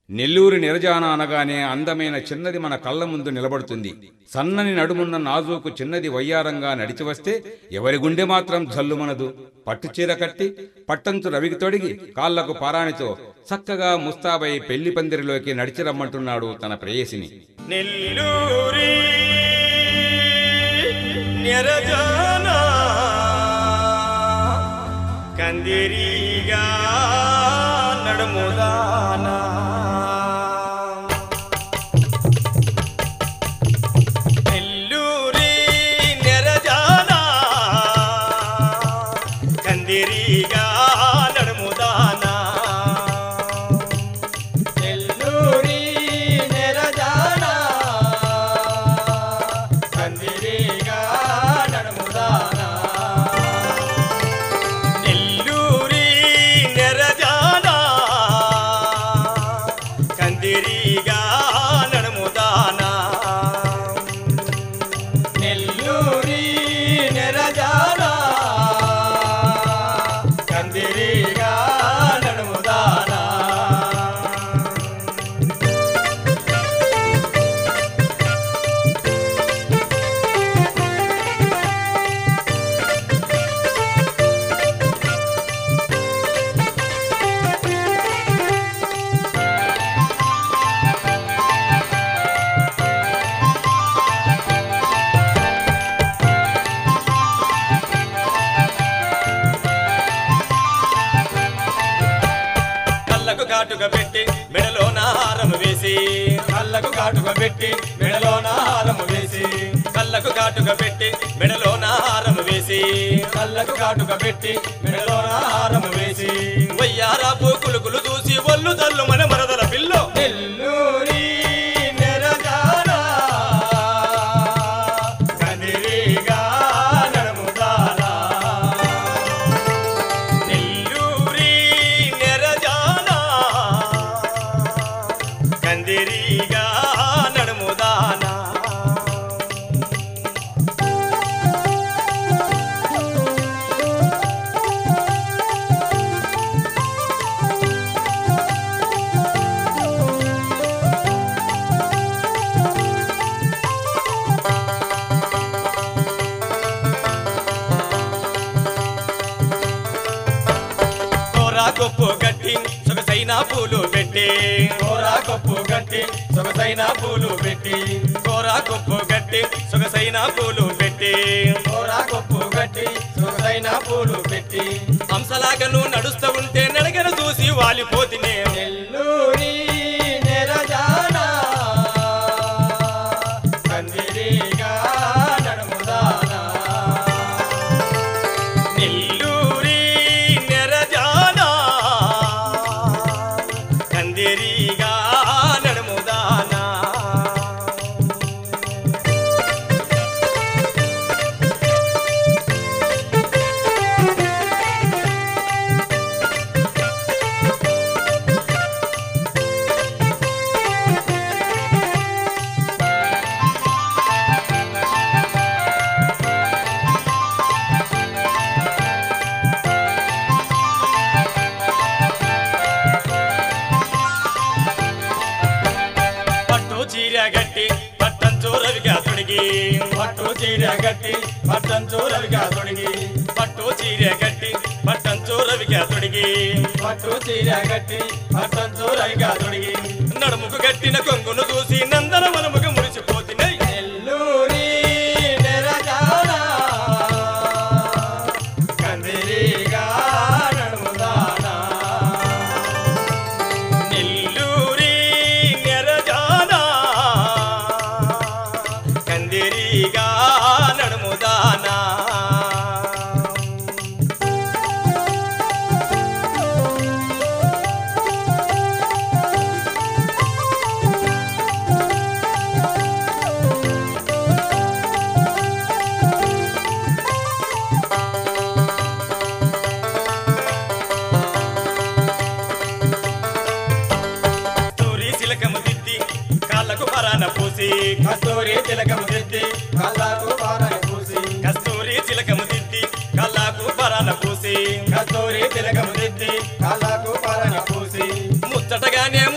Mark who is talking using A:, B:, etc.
A: నెల్లూరి నిరజాన అనగానే అందమైన చిన్నది మన కళ్ళ ముందు నిలబడుతుంది. సన్నని నడుమున్న నాజూకు చిన్నది వయ్యారంగా నడిచి వస్తే ఎవరి గుండె మాత్రం జల్లుమనదు. పట్టుచీర కట్టి పట్టంచు రవికి తొడిగి కాళ్లకు పారాణితో చక్కగా ముస్తాబై పెళ్లి పందిరిలోకి నడిచి రమ్మంటున్నాడు తన ప్రేయసిని.
B: నెల్లూరి నిరజాన కందిరీగా నడుముదానా నెల్లూరి నిరజాన కందిరీగా నడుముదానా నెల్లూరి నిరజాన కందిరీగా నడుముదానా నెల్లూరి నిరజాన కందిరీగా నడుముదానా నెల్లూరి నిరజాన కందిరీగా నడుముదానా కళ్ళకు కాటుక పెట్టి మెడలోన హారము వేసి కళ్ళకు కాటుక పెట్టి మెడలోన హారము వేసి కళ్ళకు కాటుక పెట్టి మెడలోన హారము వేసి కళ్ళకు కాటుక పెట్టి మెడలోన హారము వేసి వయ్యారాపు కులుకులు చూసి ఒళ్ళు తల్లు మన మరదల పిల్లో నెల్లూరి నిరజాన కందిరీగా నడుముదానా నెల్లూరి నిరజాన కందిరీగా నడుముదానా కొప్పు గట్టి సొగసైన పూలు పెట్టి కోరా కొప్పు గట్టి సొగసైన పూలు పెట్టి కోరా కొప్పు గట్టి సొగసైన పూలు పెట్టి కోరా కొప్పు గట్టి సొగసైన పూలు పెట్టి హంసలాగను నడుస్తూ ఉంటే నడగను చూసి వాలిపోతినే నెల్లూరి నిరజాన కందిరీగా నడుముదానా నెల్లూరి నిరజాన కందిరీగా నడుముదానా పట్టు చీర గట్టి పట్టంచు రవిగా తొడిగి పట్టు చీర గట్టి పట్టంచు రవిగా తొడిగి పట్టు చీర గట్టి పట్టంచు రవిగా తొడిగి పట్టు చీర గట్టి పట్టంచు రవిగా తొడిగి నడుముకు గట్టిన కొంగును చూసి నందన మనముకు మురిసిపోతినై నెల్లూరి నిరజాన కందిరీగా నడుముదానా నెల్లూరి నిరజాన కందిరీగా నడుముదానా కస్తూరి తిలకము దిద్ది కాళ్ళకు పరాన పూసి కస్తూరి తిలకము దిద్ది కాళ్ళకు పరాన పూసి కస్తూరి తిలకము దిద్ది కాళ్ళకు పరాన పూసి కస్తూరి తిలకము దిద్ది కాళ్ళకు పరాన పూసి ముచ్చటగానే